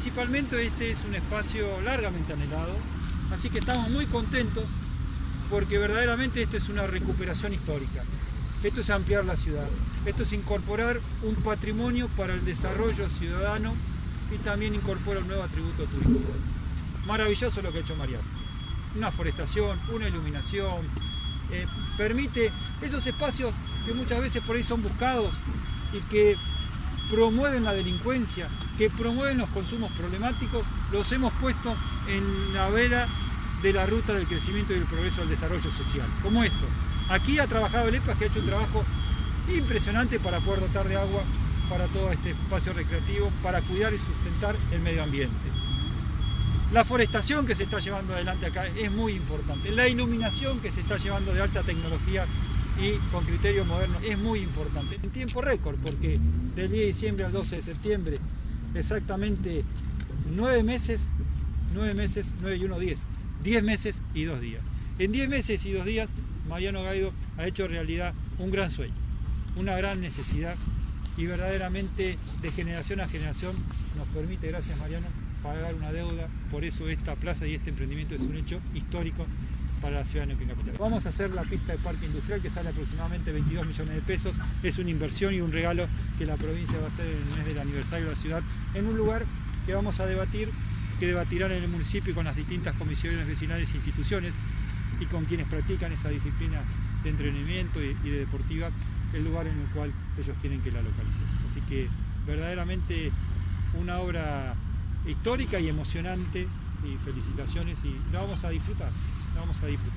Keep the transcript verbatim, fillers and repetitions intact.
Principalmente este es un espacio largamente anhelado, así que estamos muy contentos porque verdaderamente esto es una recuperación histórica. Esto es ampliar la ciudad, esto es incorporar un patrimonio para el desarrollo ciudadano y también incorpora un nuevo atributo turístico. Maravilloso lo que ha hecho Mariano. Una forestación, una iluminación, eh, permite esos espacios que muchas veces por ahí son buscados y que promueven la delincuencia, que promueven los consumos problemáticos, los hemos puesto en la vera de la ruta del crecimiento y del progreso del desarrollo social, como esto. Aquí ha trabajado el E P A, que ha hecho un trabajo impresionante para poder dotar de agua para todo este espacio recreativo, para cuidar y sustentar el medio ambiente. La forestación que se está llevando adelante acá es muy importante. La iluminación que se está llevando de alta tecnología y con criterio moderno es muy importante. En tiempo récord, porque del diez de diciembre al doce de septiembre, exactamente nueve meses, nueve meses, nueve y uno, diez. diez meses y dos días. En diez meses y dos días, Mariano Gaido ha hecho realidad un gran sueño, una gran necesidad y verdaderamente de generación a generación nos permite, gracias Mariano, pagar una deuda. Por eso esta plaza y este emprendimiento es un hecho histórico para la ciudad de Neuquén Capital. Vamos a hacer la pista de parque industrial que sale aproximadamente veintidós millones de pesos. Es una inversión y un regalo que la provincia va a hacer en el mes del aniversario de la ciudad, en un lugar que vamos a debatir, que debatirán en el municipio con las distintas comisiones vecinales e instituciones y con quienes practican esa disciplina de entrenamiento y de deportiva, el lugar en el cual ellos quieren que la localicemos. Así que verdaderamente una obra histórica y emocionante, y felicitaciones, y la vamos a disfrutar, la vamos a disfrutar.